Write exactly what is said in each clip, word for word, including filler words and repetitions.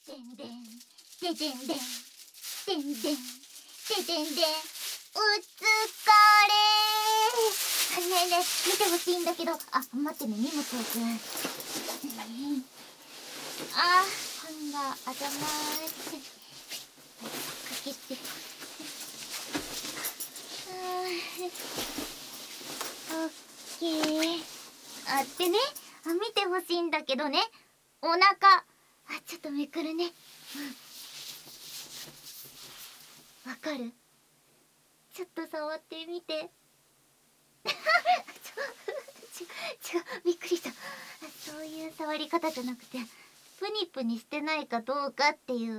でんでんででんでんでんでんででんでん、お疲れー。ねえねえ、見てほしいんだけど。あ、待ってね、荷物置く。あ、こんばんは、あざまーす。かけて。オッケー。あってね、あ、見てほしいんだけどね、お腹、あ、ちょっとめくるね。うん、わかる？ちょっと触ってみて。ちょ違う違う、びっくりした。そういう触り方じゃなくて、プニプニしてないかどうかっていう。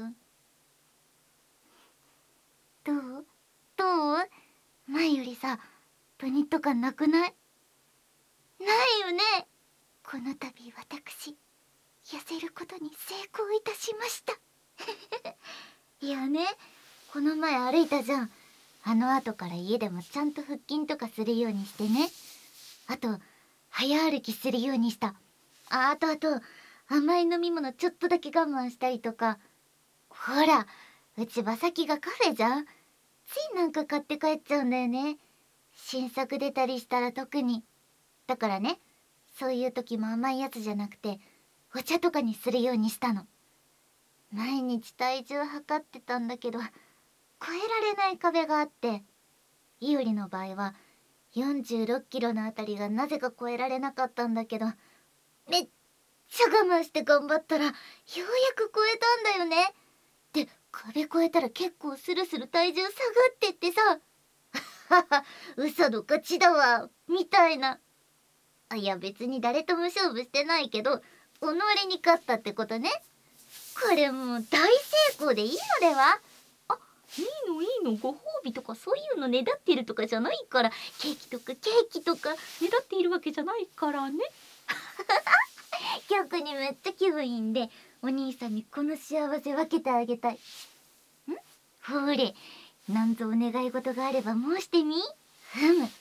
どうどう？前よりさ、プニとかなくない？ないよね。この度私、痩せることに成功いたしました。いやね、この前歩いたじゃん。あの後から家でもちゃんと腹筋とかするようにしてね。あと早歩きするようにした。あ、あとあと甘い飲み物ちょっとだけ我慢したりとか。ほら、うち馬先がカフェじゃん。ついなんか買って帰っちゃうんだよね。新作出たりしたら特に。だからね、そういう時も甘いやつじゃなくてお茶とかにするようにしたの。毎日体重測ってたんだけど、超えられない壁があって、いおりの場合はよんじゅうろっキロのあたりがなぜか超えられなかったんだけど、めっちゃ我慢して頑張ったらようやく超えたんだよね。で、壁越えたら結構スルスル体重下がってってさ、はは、嘘の勝ちだわみたいな。あ、いや別に誰とも勝負してないけど、己に勝ったってことね。これもう大成功でいいのでは？あ、いいのいいの、ご褒美とかそういうのねだってるとかじゃないから。ケーキとかケーキとかねだっているわけじゃないからね。逆にめっちゃ気分いいんで、お兄さんにこの幸せ分けてあげたい。ん？ほれ、なんぞお願い事があれば申してみ。ふむ。ん？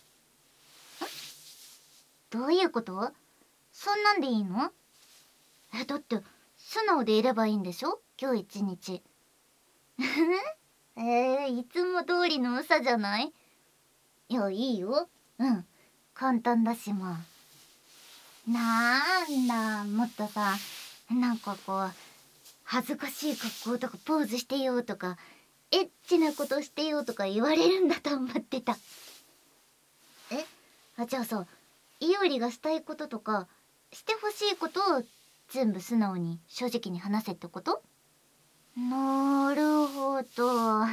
どういうこと？そんなんでいいの？え、だって素直でいればいいんでしょ、今日一日。えー、いつも通りのうさじゃない？いや、いいよ。うん、簡単だし、まあ。なんだ、もっとさ、なんかこう恥ずかしい格好とかポーズしてよとか、エッチなことしてよとか言われるんだと思ってた。え、あ、じゃあさ、いおりがしたいこととかしてほしいことを全部素直に正直に話せってこと？なるほど。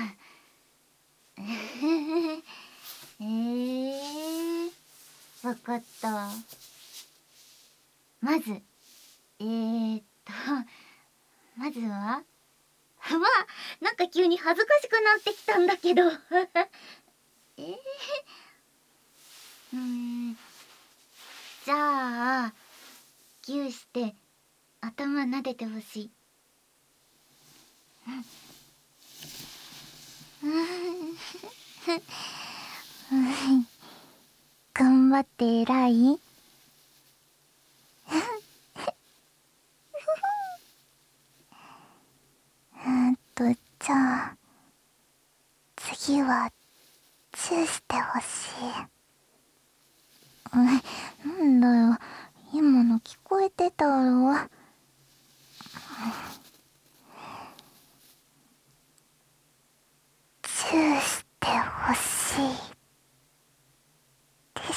えー、わかった。まず、えーっと、まずは、うわ、なんか急に恥ずかしくなってきたんだけど。えー、うーん、じゃあ、ギューして頭撫でてほしい。うん。頑張って偉い。うんと、じゃあ、次は、チューしてほしい。え、なんだよ。今の聞こえてたろ。チューしてほしいです。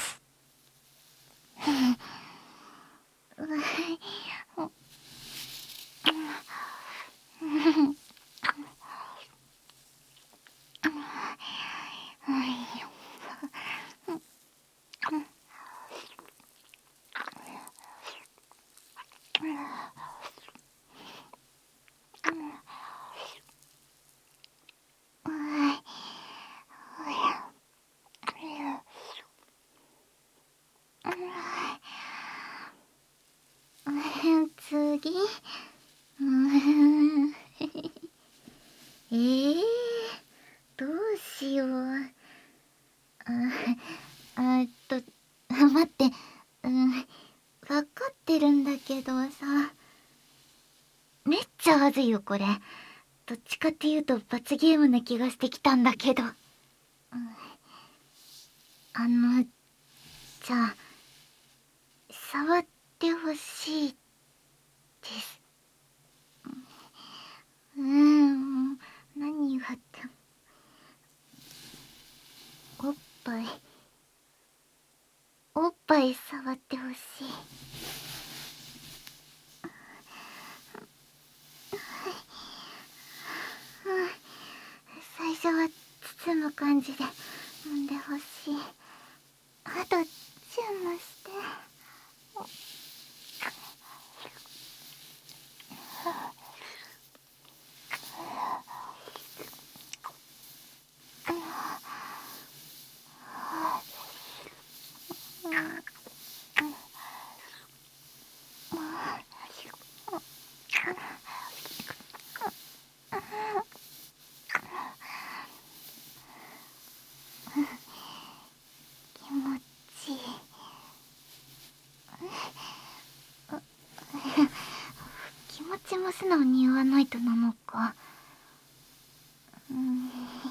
ちゃはずいよこれ。どっちかっていうと罰ゲームな気がしてきたんだけど、うん、あのじゃあ触ってほしいです。うーん、何があってもおっぱいおっぱい触ってほしい。うん、最初は包む感じで飲んでほしい。あとチューもして。気持ちいい。気持ちも素直に言わないとなのか。うん、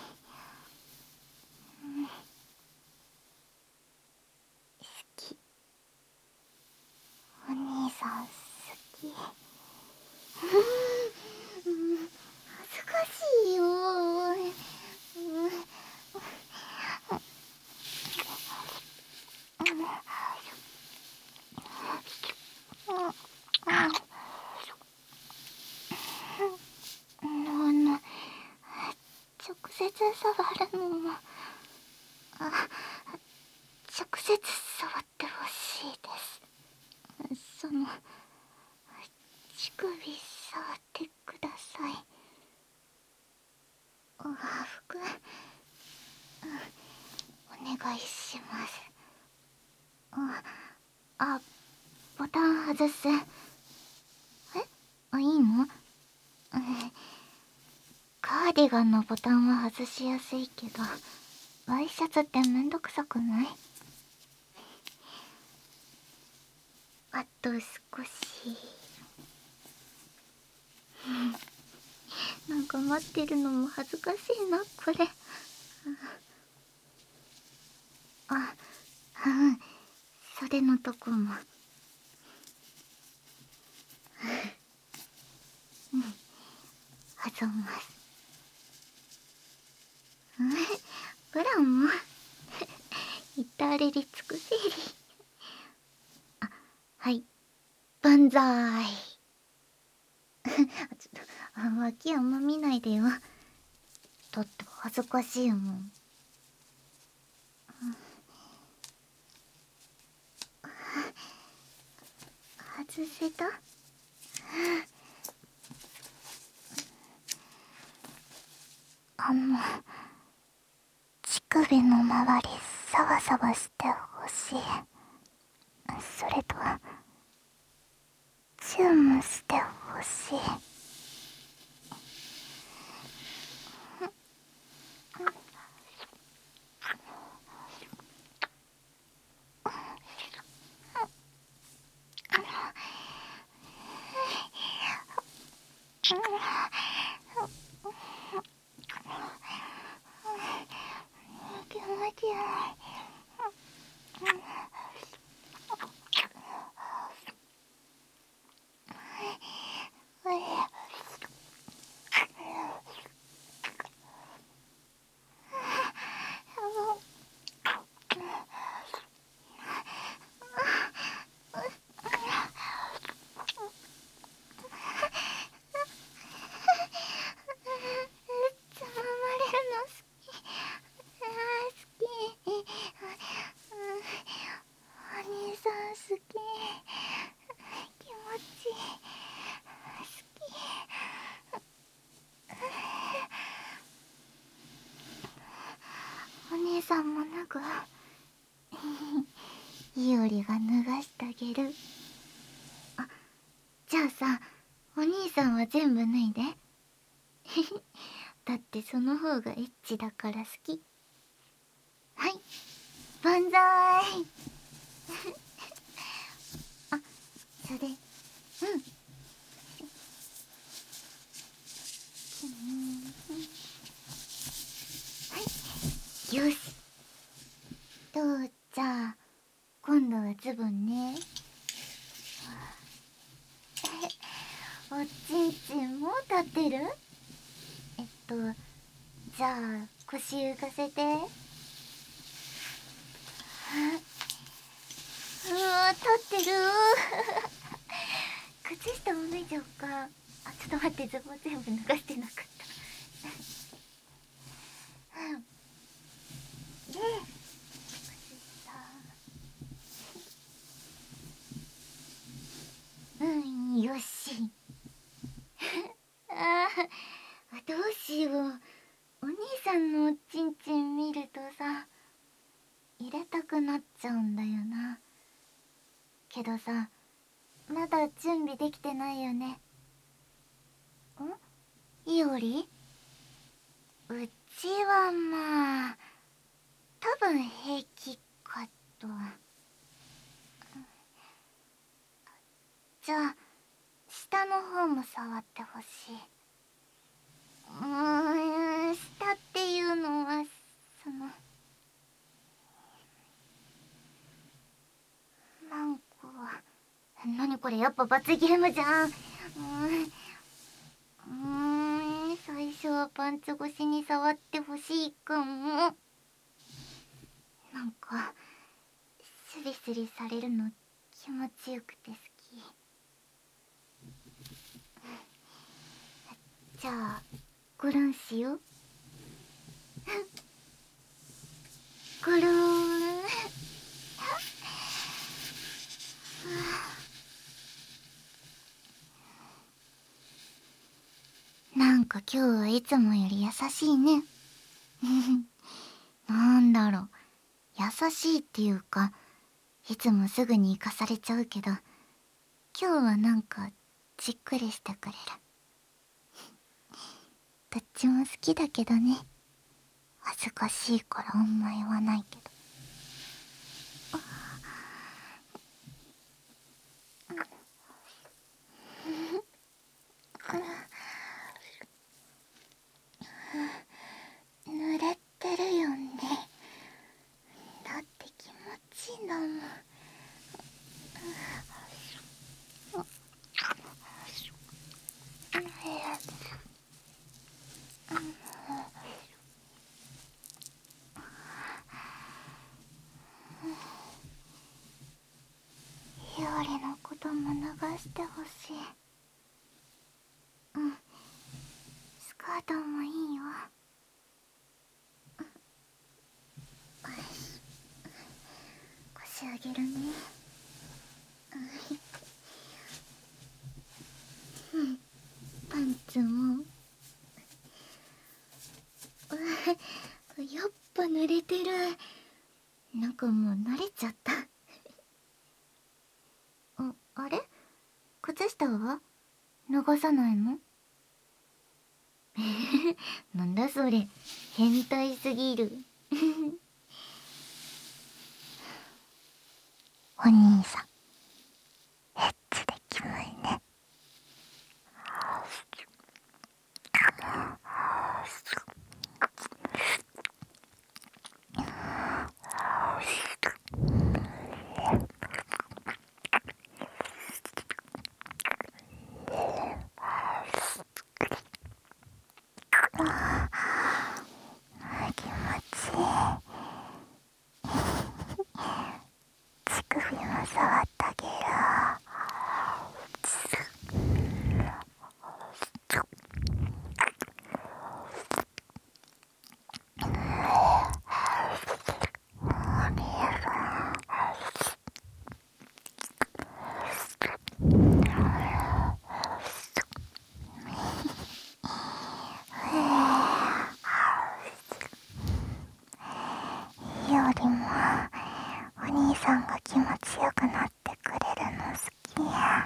好き。お兄さん好き。うん、恥ずかしいよ。うん、あの直接触るのも、あ、直接触ってほしいです。その乳首触ってください。あ、服、うん、お願いします。あ、あ、ボタン外す。え、あ、いいの？うん、カーディガンのボタンは外しやすいけど、ワイシャツってめんどくさくない？あと少し。なんか待ってるのも恥ずかしいなこれ。あ、うん、袖のとこも。うん、挟ます。うん、ブランも至れり尽くせり。あ、はい、万歳。ちょっとあ、脇あんま見ないでよ。だって恥ずかしいもん。外せた？あの乳首の周りサバサバしてほしい。それとチューもしてほしい。気持ちいい。つままれるの好き。あ、好き。お兄さん好き。気持ちいい。好き。お姉さんも脱ぐ？いおりが脱がしてあげる。あ、じゃあさ、お兄さんは全部脱いで。だってその方がエッチだから好き。はい、万歳。あ、それ、うん、 よし。とじゃあ今度はズボンね。おちんちんもう立ってる？えっとじゃあ腰浮かせて。うわ立ってる靴下も脱いじゃおうか。あ、ちょっと待って、ズボン全部脱がしてなかったうんで、靴下、うんよしあーどうしよう。お兄さんのおちんちん見るとさ、入れたくなっちゃうんだよな。けどさ、まだ準備できてないよね。ん？いおり？うちはまあ多分平気かと。じゃあ下の方も触ってほしい。うーん、下っていうのはそのなんか、何これ、やっぱ罰ゲームじゃん。うーんうーん最初はパンツ越しに触ってほしいかも。なんかスリスリされるの気持ちよくて好き。じゃあごろんしよう。ごろんなんか今日はいつもより優しいねなんだろう、優しいっていうか、いつもすぐに生かされちゃうけど、今日はなんかじっくりしてくれる。どっちも好きだけどね。恥ずかしいからあんま言わないけど。濡れてるよね。だって気持ちいいんだもん。ひよりのことも流してほしい。うん、スカートもいいよ。腰上げるね。うん、パンツも。うわ、やっぱ濡れてる。なんかもう慣れちゃったあ、あれ、靴下は脱がさないの？なんだそれ、変態すぎるお兄さん、エッチでキモいね。気持ちいい。乳首も触ってあげる。よりもお兄さんが気持ちよくなってくれるの好きや。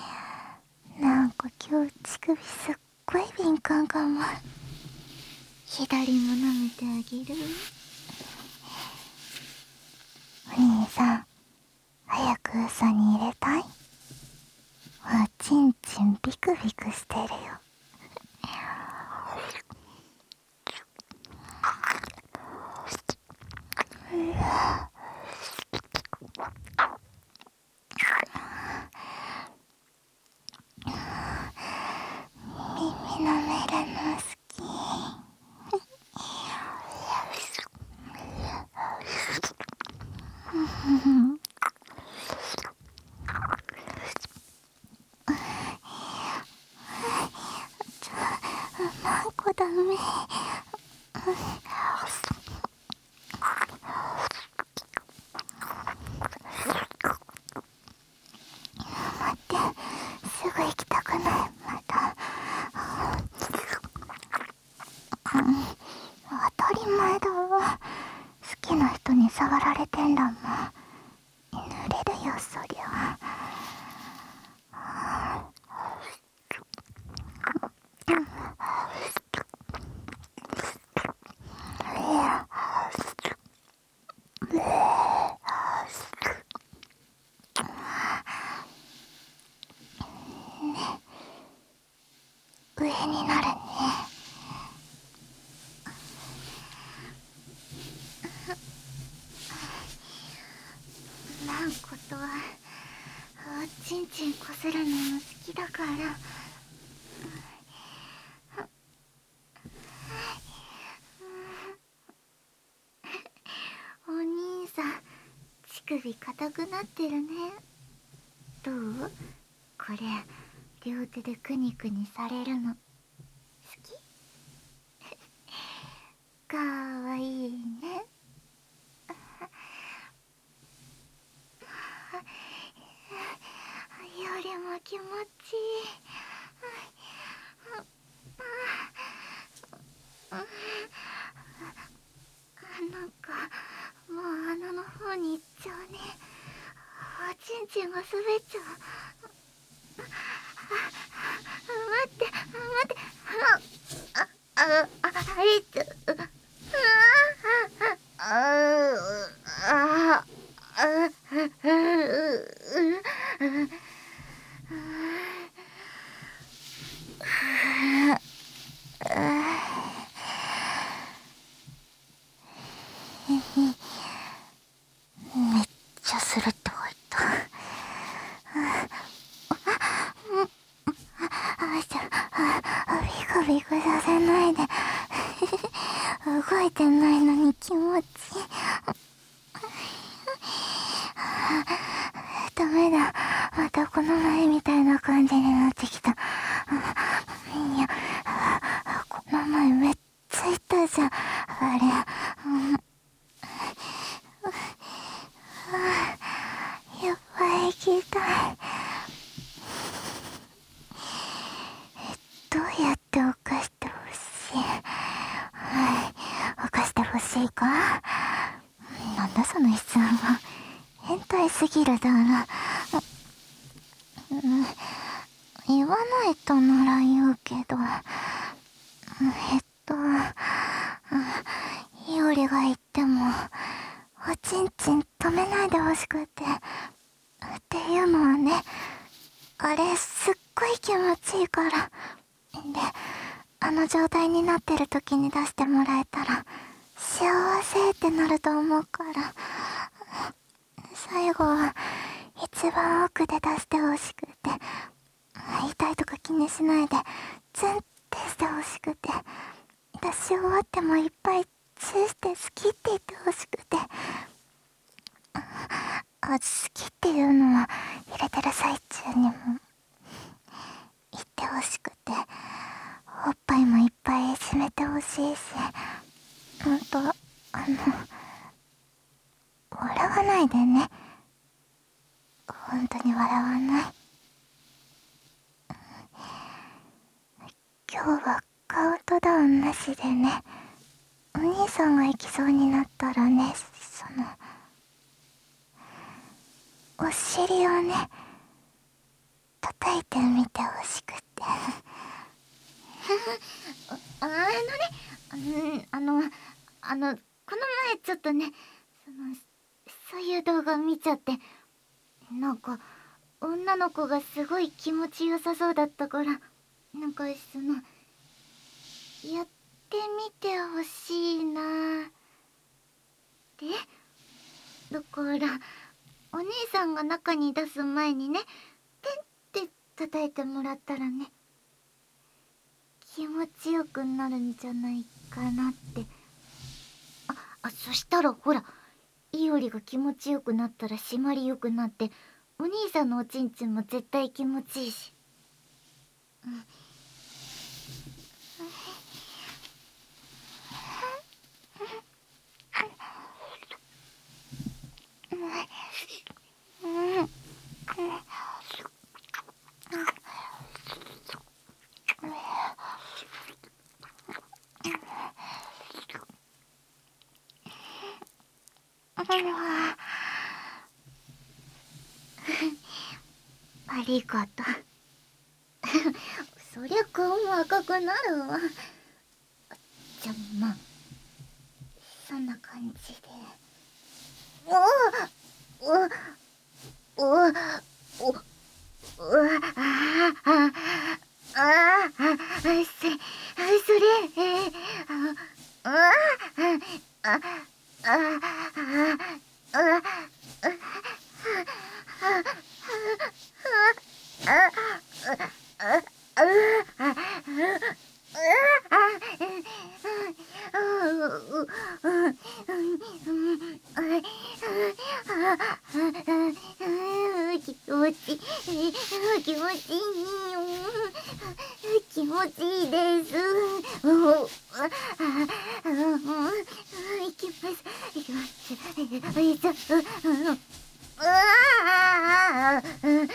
なんか今日乳首すっごい敏感かも。 左も舐めてあげる。お兄さん、早く嘘に入れたい？おちんちんビクビクしてるよ。耳のメルの好き。マンコダメ。待って、すぐ行きたくない。また当たり前だわ。好きな人に触られてんだもん。濡れるよそりゃ。上になるね。マンコとはおちんちんこするのも好きだから。お兄さん、乳首硬くなってるね。どう？これ両手でクニクニされるの好き？かわいいね。よりも気持ちいい。なんかもう穴の方に行っちゃうね。おちんちんが滑っちゃう。待って待って。ああああいつ。ああああめっちゃするって入った。あいちゃん、ビクビクさせないで。動いてないのに気持ちいい。ダメだ、またこの前みたいな感じになってきた。いや、この前めっちゃ痛いじゃん、あれ。やっぱり行きたい。どうやって犯してほしい？犯してほしいか？なんだその質問は。変態すぎるだろ。うん、言わないとなら言うけど、えっと、いおりが言ってもおちんちん止めないでほしくてっていうのはね、あれすっごい気持ちいいから。で、あの状態になってる時に出してもらえたら幸せってなると思うから、最後は一番奥で出してほしくて、痛いとか気にしないでツンってしてほしくて、出し終わってもいっぱいチューして好きって言ってほしくて、あ、好きっていうのは入れてる最中にも言ってほしくて、おっぱいもいっぱい締めてほしいし、ほんと、あの、笑わないでね。本当に笑わない。今日はカウントダウンなしでね。お兄さんが行きそうになったらね、そのお尻をね叩いてみてほしくて。あのね、あんあのあのこの前ちょっとね、そのそういう動画見ちゃって、なんか女の子がすごい気持ちよさそうだったから、なんかそのやってみてほしいな。でだからお兄さんが中に出す前にね、てんって叩いてもらったらね、気持ちよくなるんじゃないかなって。ああ、そしたらほら、いおりが気持ちよくなったら締まりよくなって、お兄さんのおちんちんも絶対気持ちいいし。うん。ありがとう。そりゃ顔も赤くなるわ。じゃあまあそんな感じで。おおおおおおあああああそれそれえああああああ気持ち気持ちいいよ。気持ちいいです。いきますいきます。よいしょ。うわあううう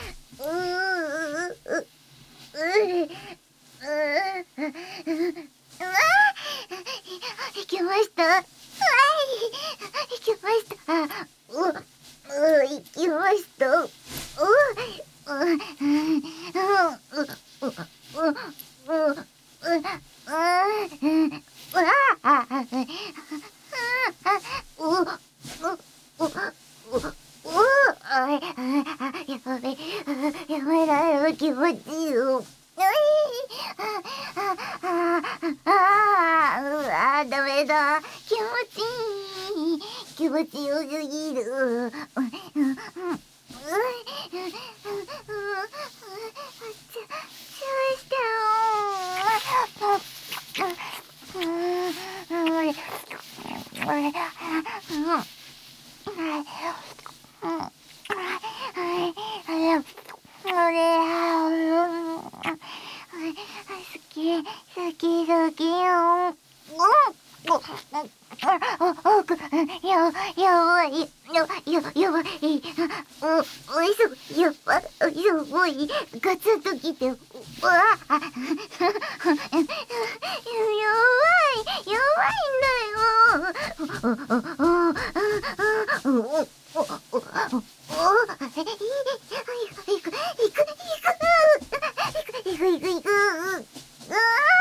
行きました。はい行きました。うう行きました。うううううやめられる気持ちいいよ。ああダメだ。気持ちいい。気持ちよすぎる。好き好き好きよ。ややばいやややばいおおいしやばいやばいガツンときてうわやばいやばいんだよ。いくいくいくいくいくいくいくうわ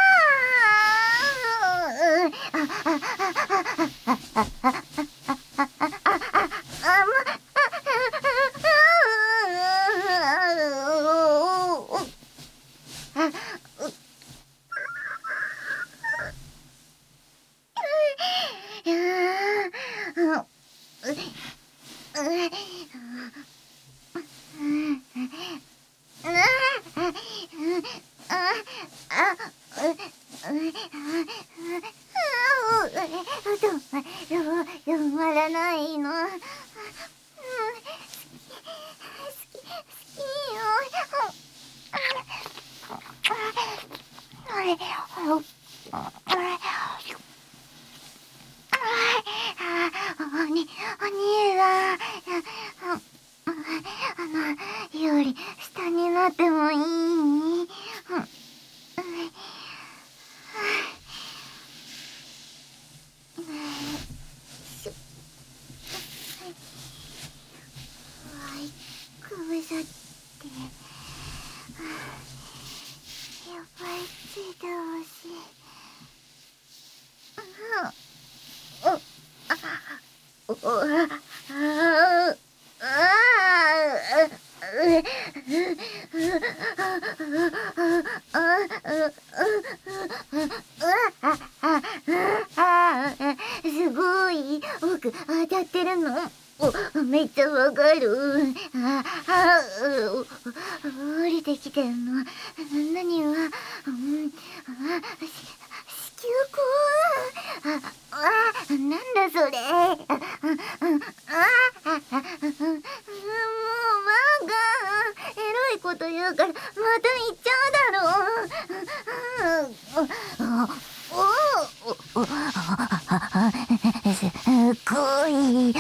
止まらないの。好き好きよ。おにお兄はあのより下になってもいい？首だってやっぱりついてほしい。 すごい奥当たってるの。お、めっちゃわかる。ああ、降りてきてんの何は、うん、あし子宮口。ああ、なんだそれ。ああああ、もうマガエロいこと言うからまた言っちゃうだろう。おおすごい。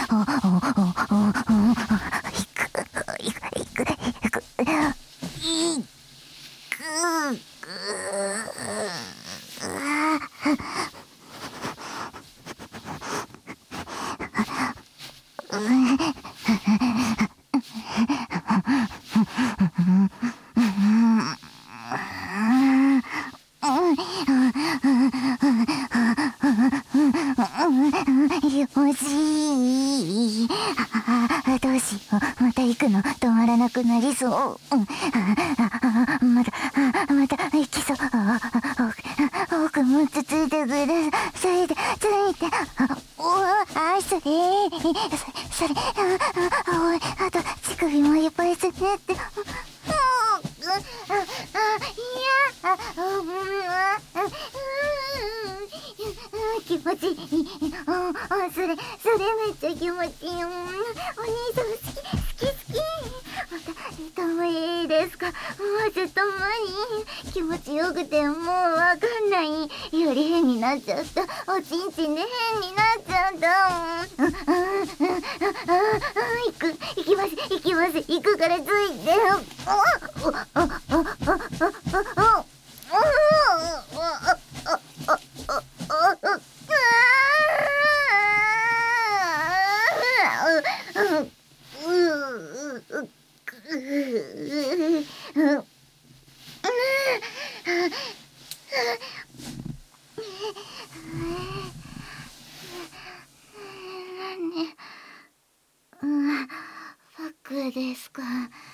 いくいくいくいくい欲しい。どうしよう、また行くの止まらなくなりそう。またまた行きそう。奥もつついてください。ついて、おわあ、それそれおい、あと乳首もいっぱいつねって。あ、いや、気持ちいい。それそれめっちゃ気持ちいい。お兄さん好き好き好き。また行ってもいいですか。もうずっと前に気持ちよくてもうわかんないより変になっちゃった。おちんちんで変になっちゃった。行く行きます行きます行くからついて。バックですか。わ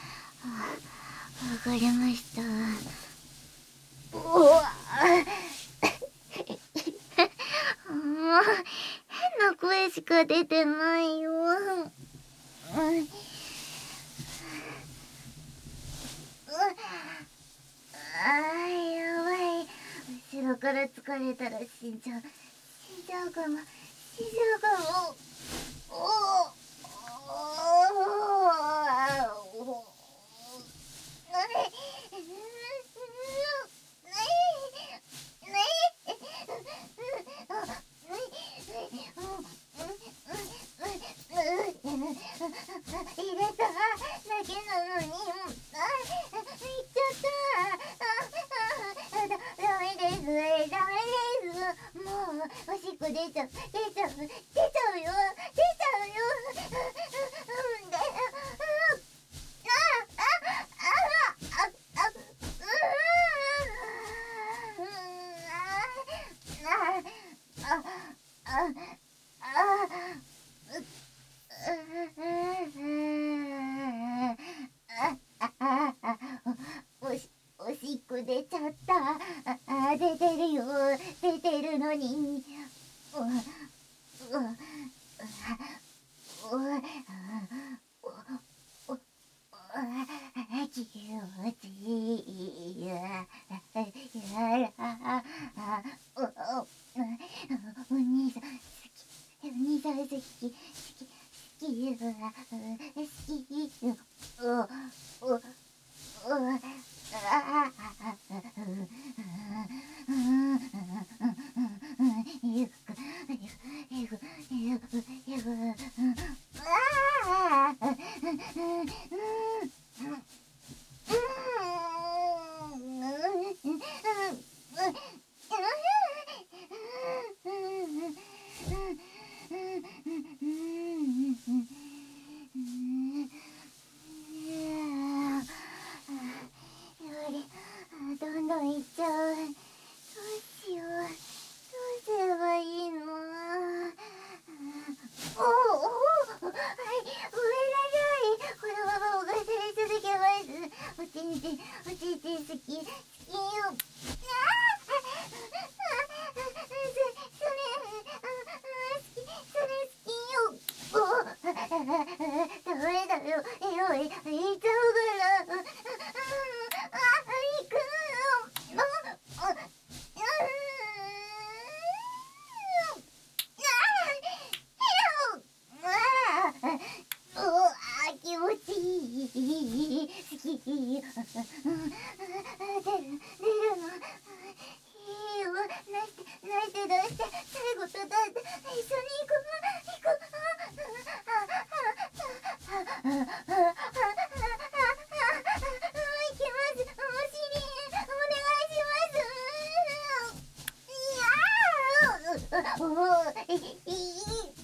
かりました。おわもう変な声しか出てないよ。あー、やばい。後ろから疲れたら死んじゃう死んじゃうかも死んじゃうかも。おお入れただけなのに、あ、行っちゃった。あ、だ、ダメです、ダメです。もうおしっこ出ちゃう、出ちゃう、出ちゃうよ、出ちゃうよ。うんで、あ、あ、あ、あ、あ、あ、あ、あ、あ、あ、おし、おしっこ出ちゃった。あ、出てるよ。出てるのに。う、う、う、気持ちいい。お兄さん好き。お兄さん好き。好き。好き。好き。お、お、お、ああ、ゆく、ゆく、ゆく、ゆく、ああ、どんどんいっちゃ好き好きよ。あそれそれ好きそれ好きよ。ダメだよ。えよい、言っちゃうから。あ、行くよ。あ、あ、うわー気持ちいい好き出る出るのいいよ泣いて泣いて出して最後とだって一緒に行く行く行きますお尻お願いしますいやーおーいい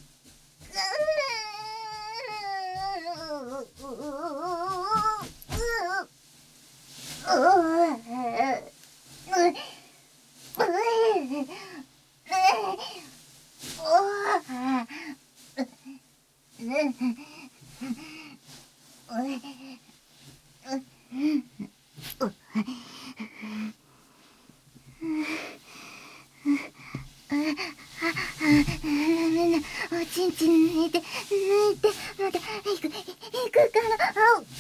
おちんちん抜いて抜いてまた行く行くからあお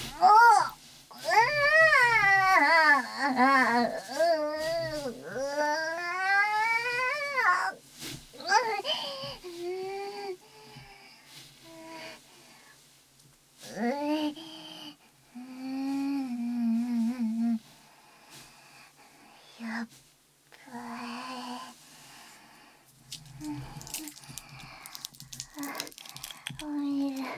やっばいおいるやばい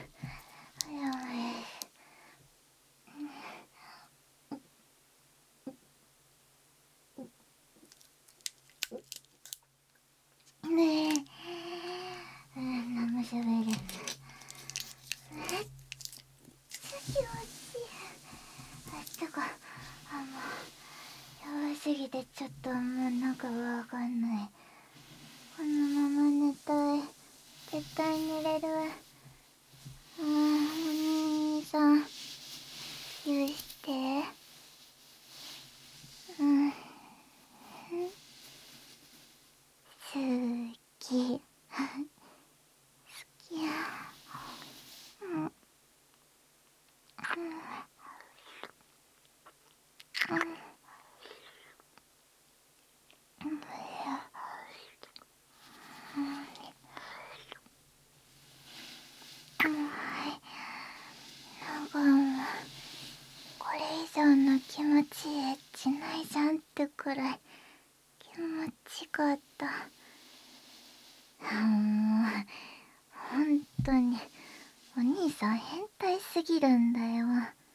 ねえ、うん、何もしゃべれん。めっちゃ気持ちいい。あ、とか、あ、もう、やばすぎてちょっともうなんかわかんない。このまま寝たい。絶対寝れる。あー、お兄さん、許して。うん。好き。好きや。うん。うん。なんかもうこれ以上の気持ちいいエッチないじゃんってくらい気持ちかった。もう本当にお兄さん変態すぎるんだよ。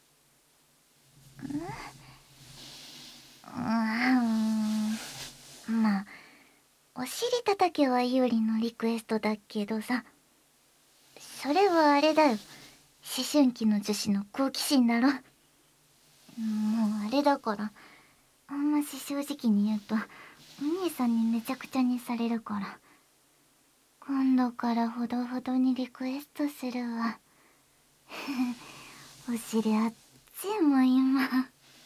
うん、まあお尻叩けは有利のリクエストだけどさ、それはあれだよ、思春期の女子の好奇心だろ。もうあれだから、あんまし正直に言うとお兄さんにめちゃくちゃにされるから、今度からほどほどにリクエストするわ。お尻あっちも今ん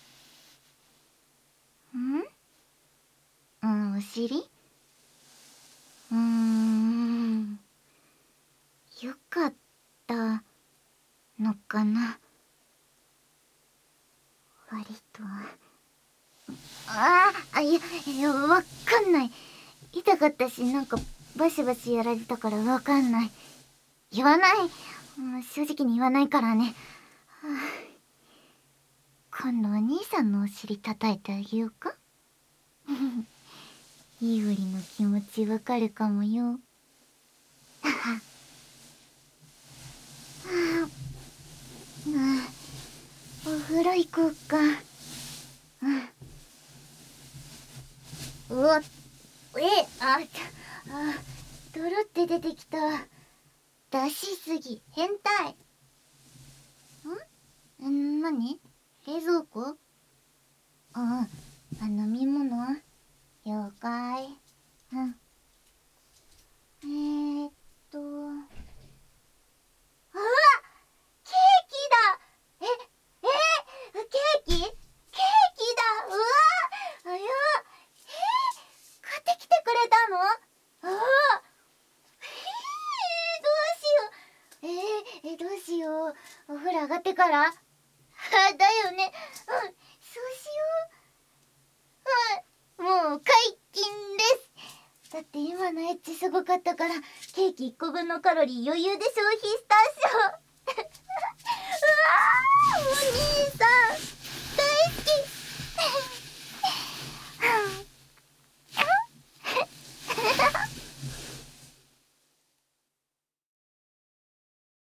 うん、お尻うーん、よかったのかな、割と。ああ、いや、いや、わかんない。痛かったし、なんかバシバシやられたからわかんない。言わない。もう正直に言わないからね。はあ、今度お兄さんのお尻叩いてあげようか。いおりの気持ちわかるかもよ。はは。あ、お風呂行こうか。うん。うわ、え、あ、あ、泥って出てきた。出しすぎ、変態。ん？ん、なに？冷蔵庫？うん、あ、飲み物？了解。うん。えーっと。うわ！ケーキだ！え、えー、ケーキ？ケーキだ！うわからあ、だよね。うん、そうしよう。うん、もう解禁です。だって今のエッチすごかったから、ケーキいっこぶんのカロリー余裕で消費したっしょ。